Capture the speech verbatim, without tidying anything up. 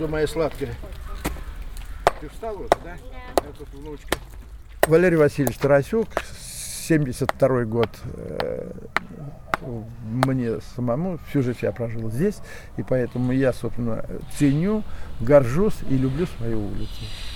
Что, моя сладкая? Ты встала уже, да? Да. Это внучка. Валерий Васильевич Тарасюк, семьдесят второй год. Мне самому всю жизнь я прожил здесь, и поэтому я, собственно, ценю, горжусь и люблю свою улицу.